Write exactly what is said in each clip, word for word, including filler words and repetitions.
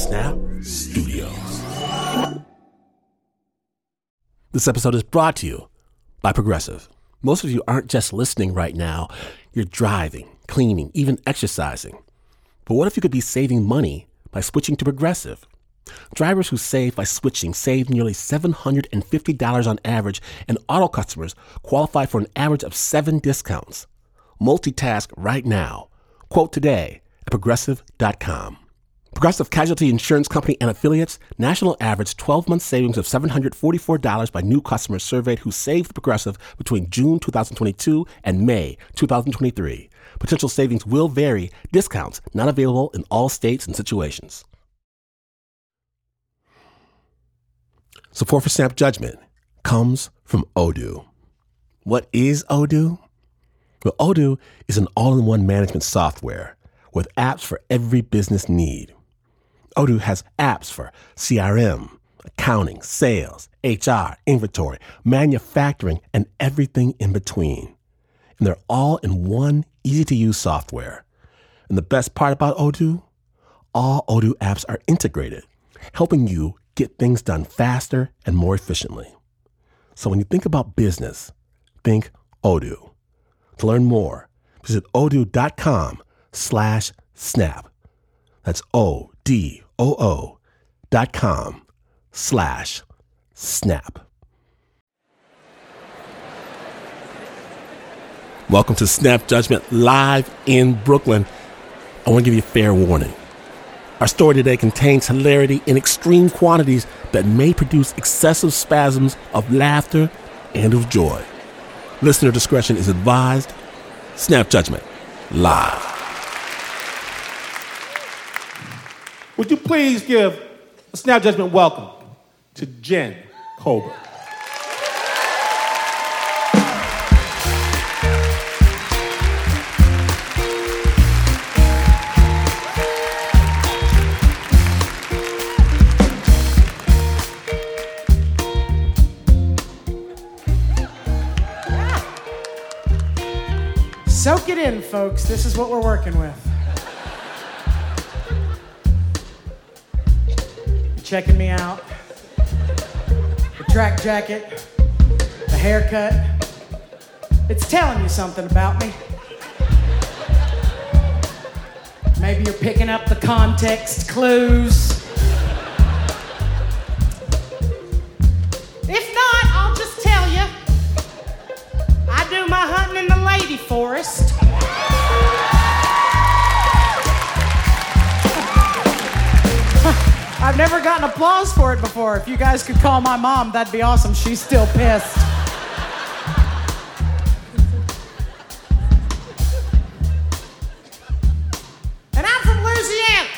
Snap Studios. This episode is brought to you by Progressive. Most of you aren't just listening right now. You're driving, cleaning, even exercising. But what if you could be saving money by switching to Progressive? Drivers who save by switching save nearly seven hundred fifty dollars on average, and auto customers qualify for an average of seven discounts. Multitask right now. Quote today at progressive dot com. Progressive Casualty Insurance Company and Affiliates, national average twelve-month savings of seven hundred forty-four dollars by new customers surveyed who saved Progressive between June twenty twenty-two and May twenty twenty-three. Potential savings will vary. Discounts not available in all states and situations. Support for Snap Judgment comes from Odoo. What is Odoo? Well, Odoo is an all-in-one management software with apps for every business need. Odoo has apps for C R M, accounting, sales, H R, inventory, manufacturing, and everything in between. And they're all in one easy-to-use software. And the best part about Odoo? All Odoo apps are integrated, helping you get things done faster and more efficiently. So when you think about business, think Odoo. To learn more, visit odoo.com slash snap. That's O-D-O-O dot com slash snap. Welcome to Snap Judgment live in Brooklyn. I want to give you a fair warning. Our story today contains hilarity in extreme quantities that may produce excessive spasms of laughter and of joy. Listener discretion is advised. Snap Judgment live. Would you please give a Snap Judgment welcome to Jen Colbert. Soak it in, folks. This is what we're working with. You checking me out? The track jacket, the haircut. It's telling you something about me. Maybe you're picking up the context clues. If not, I'll just tell you. I do my hunting in the lady forest. I've never gotten applause for it before. If you guys could call my mom, that'd be awesome. She's still pissed. And I'm from Louisiana.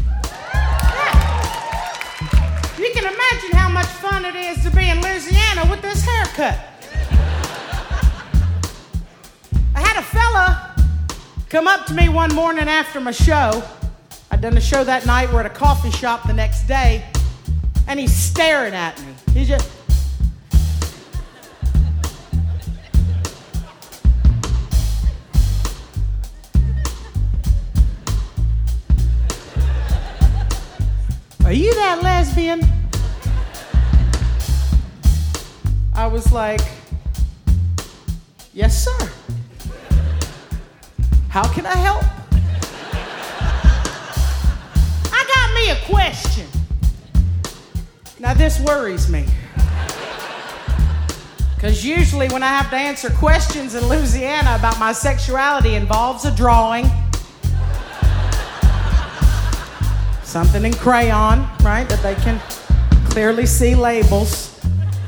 Yeah. You can imagine how much fun it is to be in Louisiana with this haircut. I had a fella come up to me one morning after my show. I'd done a show that night. We're at a coffee shop the next day, and he's staring at me. He's just... Are you that lesbian? I was like, yes, sir. How can I help? I got me a question. Now this worries me. Because usually when I have to answer questions in Louisiana about my sexuality involves a drawing. Something in crayon, right? That they can clearly see labels.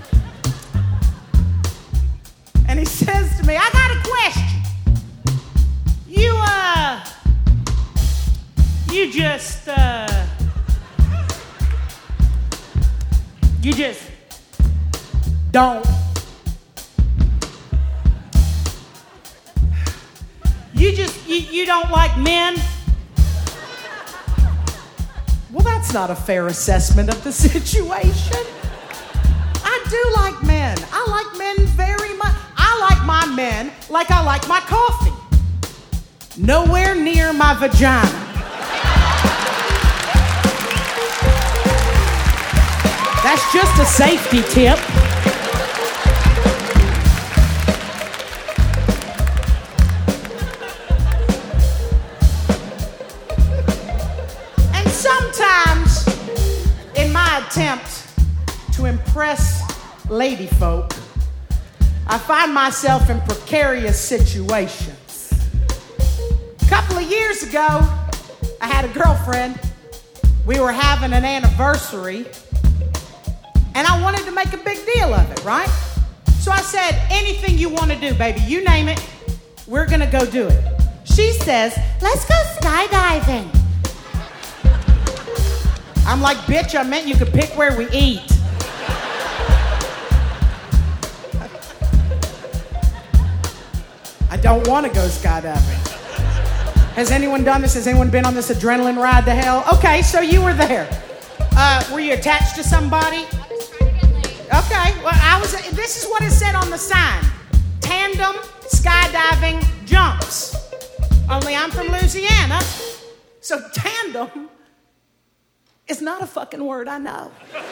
And he says to me, I got a question. You, uh, you just, uh, you just don't. You just, you, you don't like men? Well, that's not a fair assessment of the situation. I do like men. I like men very much. I like my men like I like my coffee. Nowhere near my vagina. That's just a safety tip. And sometimes, in my attempt to impress lady folk, I find myself in precarious situations. A couple of years ago, I had a girlfriend. We were having an anniversary, and I wanted to make a big deal of it, right? So I said, anything you want to do, baby, you name it, we're going to go do it. She says, let's go skydiving. I'm like, bitch, I meant you could pick where we eat. I don't want to go skydiving. Has anyone done this? Has anyone been on this adrenaline ride to hell? Okay, so you were there. Uh, were you attached to somebody? I was trying to get laid. Okay, well, I was. This is what it said on the sign: tandem skydiving jumps. Only I'm from Louisiana, so tandem is not a fucking word I know.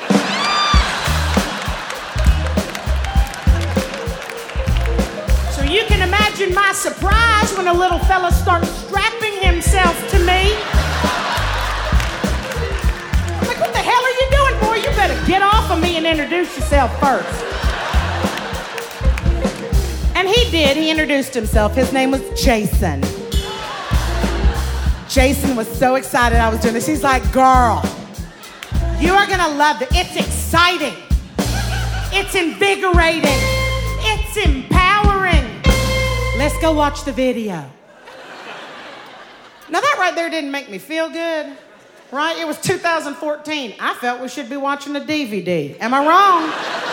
So you can imagine my surprise when a little fella starts strapping himself to me. I'm like, what the hell are you doing, boy? You better get off of me and introduce yourself first. And he did. He introduced himself. His name was Jason. Jason was so excited I was doing this. He's like, girl, you are going to love it. It's exciting. It's invigorating. It's empowering. Let's go watch the video. Now that right there didn't make me feel good, right? It was two thousand fourteen. I felt we should be watching a D V D. Am I wrong?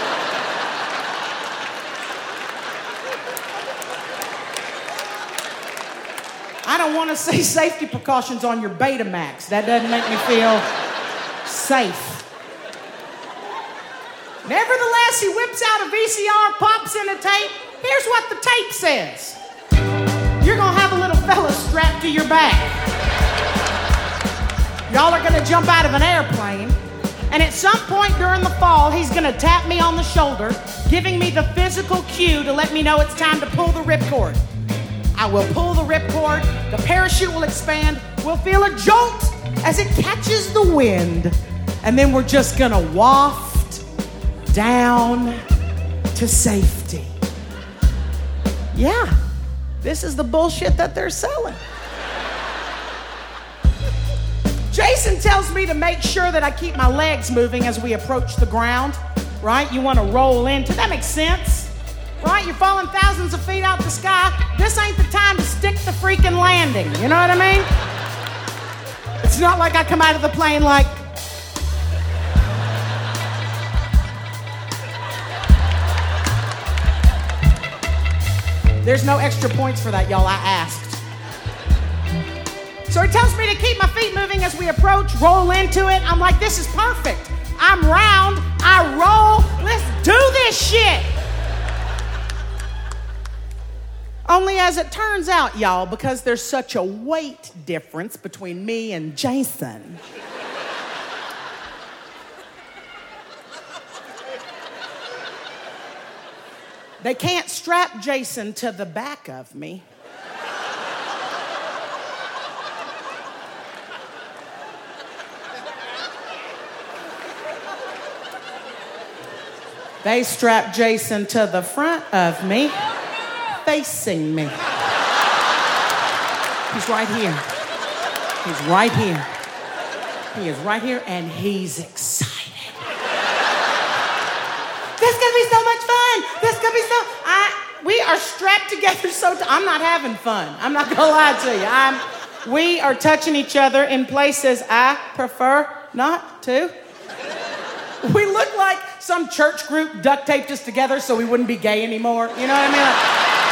I don't want to see safety precautions on your Betamax. That doesn't make me feel safe. Nevertheless, he whips out a V C R, pops in a tape. Here's what the tape says. You're gonna have a little fella strapped to your back. Y'all are gonna jump out of an airplane, and at some point during the fall, he's gonna tap me on the shoulder, giving me the physical cue to let me know it's time to pull the ripcord. I will pull the ripcord, the parachute will expand, we'll feel a jolt as it catches the wind, and then we're just gonna waft down to safety. Yeah, this is the bullshit that they're selling. Jason tells me to make sure that I keep my legs moving as we approach the ground, right? You want to roll into, that makes sense, right? You're falling thousands of feet out the sky. This ain't the time to stick the freaking landing, you know what I mean? It's not like I come out of the plane like, there's no extra points for that, y'all. I asked. So he tells me to keep my feet moving as we approach, roll into it. I'm like, this is perfect. I'm round, I roll, let's do this shit. Only as it turns out, y'all, because there's such a weight difference between me and Jason, they can't strap Jason to the back of me. They strap Jason to the front of me, facing me. He's right here. He's right here. He is right here, and he's excited. This is gonna be so much fun. This is gonna be so. I we are strapped together so. T- I'm not having fun. I'm not gonna lie to you. I'm. We are touching each other in places I prefer not to. We look like some church group duct taped us together so we wouldn't be gay anymore. You know what I mean? Like,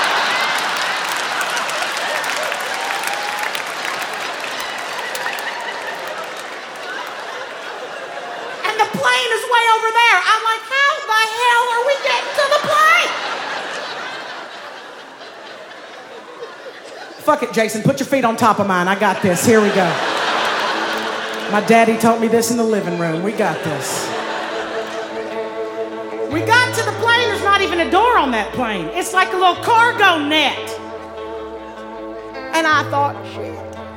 and the plane is way over there. I'm like, how the hell are we getting to the plane? Fuck it, Jason. Put your feet on top of mine. I got this. Here we go. My daddy taught me this in the living room. We got this. not even a door on that plane. It's like a little cargo net. And I thought, shit.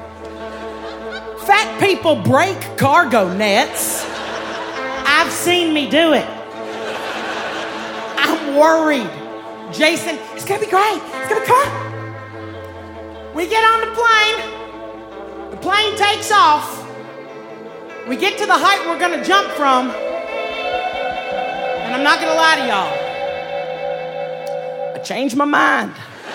Fat people break cargo nets. I've seen me do it. I'm worried. Jason, it's gonna be great. It's gonna be great. We get on the plane. The plane takes off. We get to the height we're gonna jump from. And I'm not gonna lie to y'all. I changed my mind.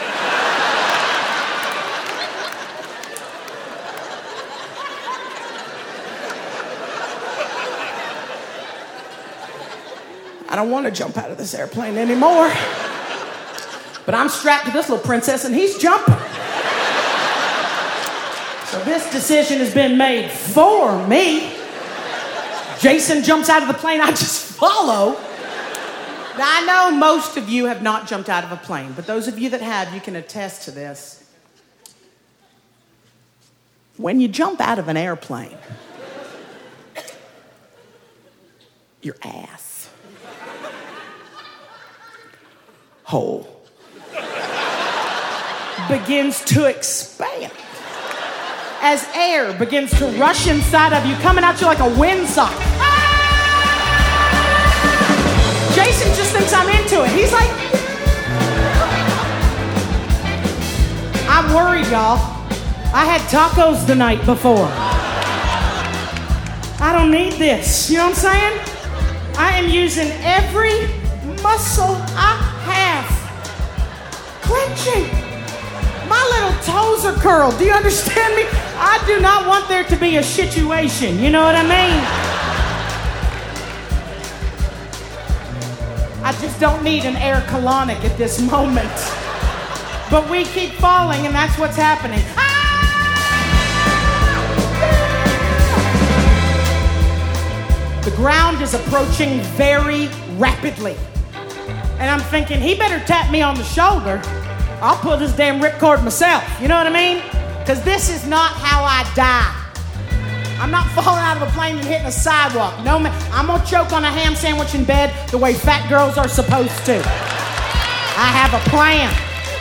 I don't want to jump out of this airplane anymore. But I'm strapped to this little princess and he's jumping. So this decision has been made for me. Jason jumps out of the plane, I just follow. Now I know most of you have not jumped out of a plane, but those of you that have, you can attest to this. When you jump out of an airplane, your ass hole begins to expand as air begins to rush inside of you, coming at you like a windsock. Ah! Jason just thinks I'm into it. He's like, I'm worried, y'all. I had tacos the night before. I don't need this. You know what I'm saying? I am using every muscle I have. Clenching. My little toes are curled. Do you understand me? I do not want there to be a situation. You know what I mean? I just don't need an air colonic at this moment. But we keep falling, and that's what's happening. Ah! The ground is approaching very rapidly. And I'm thinking, he better tap me on the shoulder. I'll pull this damn ripcord myself. You know what I mean? Because this is not how I die. I'm not falling out of a plane and hitting a sidewalk. No, man. I'm going to choke on a ham sandwich in bed the way fat girls are supposed to. I have a plan.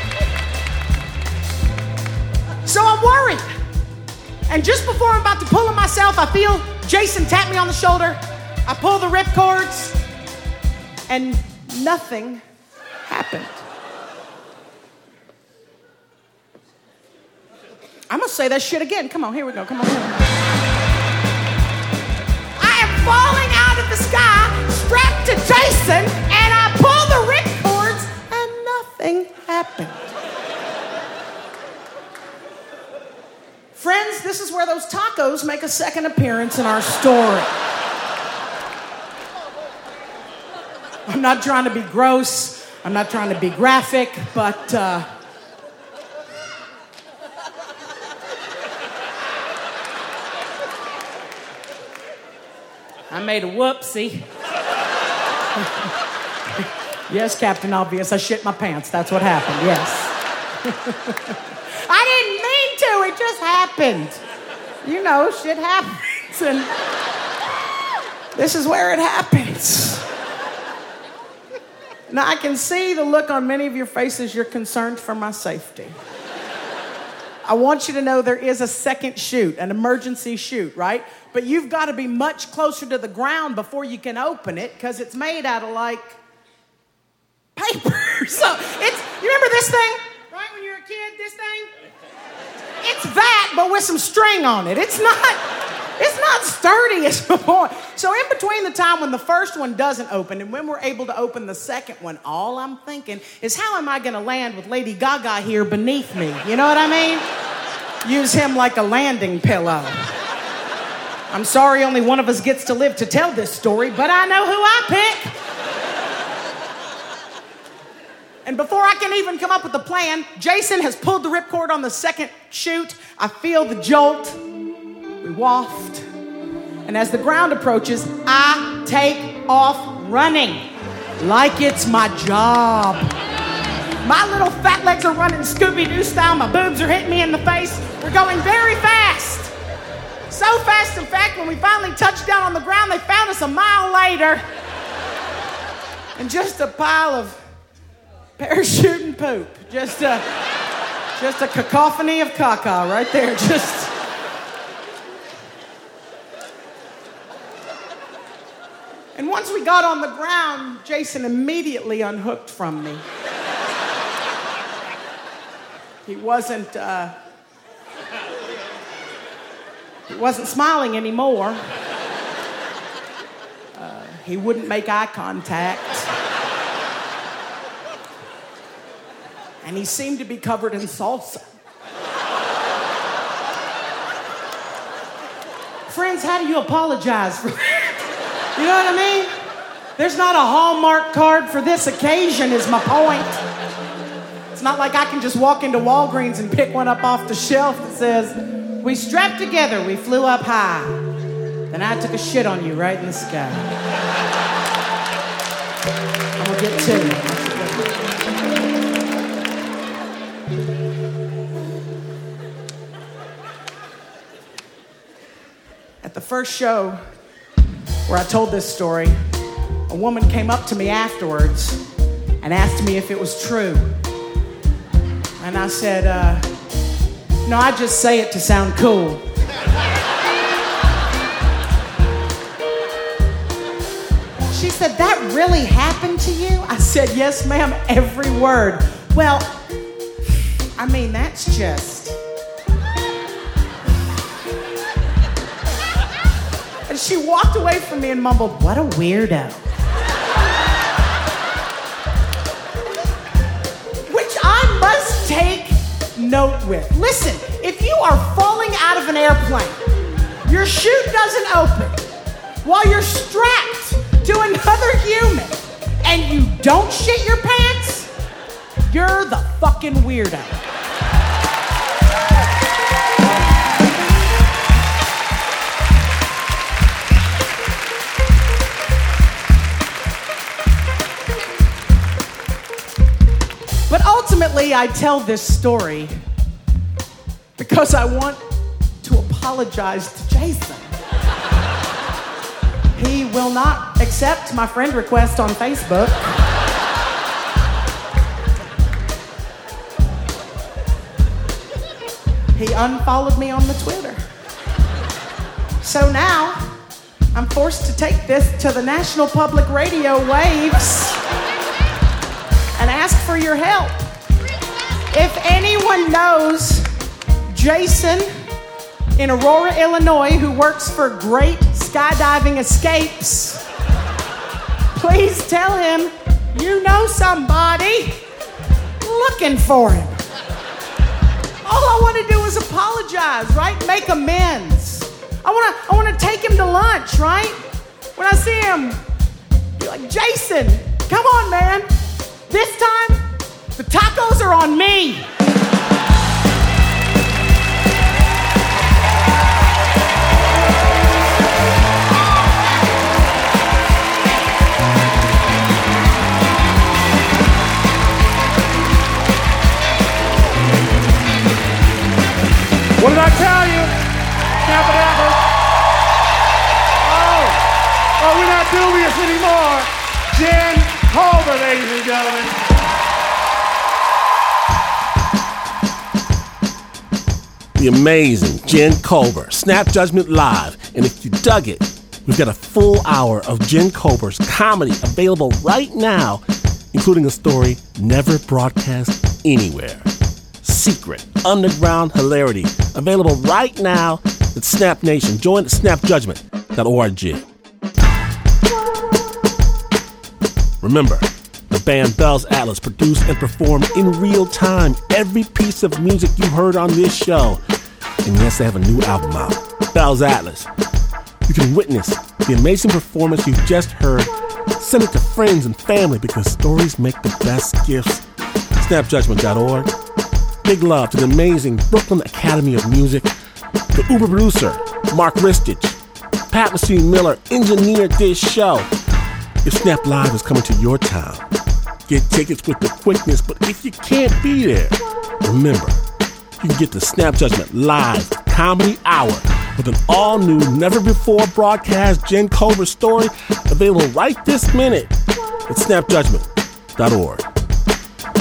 So I'm worried. And just before I'm about to pull it myself, I feel Jason tap me on the shoulder. I pull the ripcords. And nothing happened. I'm gonna say that shit again. Come on, here we go. Come on, here we go. I am falling out of the sky, strapped to Jason, and I pull the ripcords, and nothing happened. Friends, this is where those tacos make a second appearance in our story. I'm not trying to be gross. I'm not trying to be graphic, but uh, I made a whoopsie. Yes, Captain Obvious, I shit my pants. That's what happened, yes. I didn't mean to, it just happened. You know, shit happens, and this is where it happens. Now, I can see the look on many of your faces. You're concerned for my safety. I want you to know there is a second chute, an emergency chute, right? But you've got to be much closer to the ground before you can open it because it's made out of, like, paper. So it's, you remember this thing? Right, when you were a kid, this thing? It's that, but with some string on it. It's not... It's not sturdy as before. So in between the time when the first one doesn't open and when we're able to open the second one, all I'm thinking is how am I going to land with Lady Gaga here beneath me? You know what I mean? Use him like a landing pillow. I'm sorry only one of us gets to live to tell this story, but I know who I pick. And before I can even come up with a plan, Jason has pulled the ripcord on the second chute. I feel the jolt. We waft, and as the ground approaches, I take off running like it's my job. My little fat legs are running Scooby-Doo style. My boobs are hitting me in the face. We're going very fast. So fast, in fact, when we finally touched down on the ground, they found us a mile later. And just a pile of Parachute and poop. Just a, just a cacophony of caca right there. Just. And once we got on the ground, Jason immediately unhooked from me. He wasn't, uh, he wasn't smiling anymore. Uh, he wouldn't make eye contact. And he seemed to be covered in salsa. Friends, how do you apologize for that? You know what I mean? There's not a Hallmark card for this occasion, is my point. It's not like I can just walk into Walgreens and pick one up off the shelf that says, we strapped together, we flew up high. Then I took a shit on you right in the sky. I'm gonna get to it. At the first show where I told this story, a woman came up to me afterwards and asked me if it was true. And I said, uh, no, I just say it to sound cool. She said, that really happened to you? I said, yes, ma'am, every word. Well, I mean, that's just... And she walked away from me and mumbled, what a weirdo. Which I must take note with. Listen, if you are falling out of an airplane, your chute doesn't open while you're strapped to another human and you don't shit your pants, you're the fucking weirdo. But ultimately, I tell this story because I want to apologize to Jason. He will not accept my friend request on Facebook. He unfollowed me on the Twitter. So now, I'm forced to take this to the National Public Radio waves and ask for your help. If anyone knows Jason in Aurora, Illinois, who works for Great Skydiving Escapes, please tell him you know somebody looking for him. All I want to do is apologize, right? Make amends. I want to I want to take him to lunch, right? When I see him, be like, Jason, come on, man. This time, the tacos are on me. What did I tell you? Snap it out. Oh, oh, we're not dubious anymore. Jen Colbert, ladies and gentlemen. The amazing Jen Colbert, Snap Judgment Live. And if you dug it, we've got a full hour of Jen Colbert's comedy available right now, including a story never broadcast anywhere. Secret, underground hilarity, available right now at Snap Nation. Join at snap judgment dot org. Remember, the band Bell's Atlas produced and performed in real time every piece of music you heard on this show. And yes, they have a new album out, Bell's Atlas. You can witness the amazing performance you've just heard. Send it to friends and family because stories make the best gifts. snap judgment dot org. Big love to the amazing Brooklyn Academy of Music, the Uber producer, Mark Ristich. Pat Mesiti-Miller engineered this show. If Snap Live is coming to your town, get tickets with the quickness, but if you can't be there, remember, you can get the Snap Judgment Live Comedy Hour with an all-new, never-before-broadcast Jen Colbert story available right this minute at snap judgment dot org.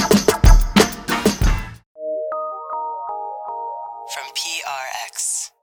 from P R X.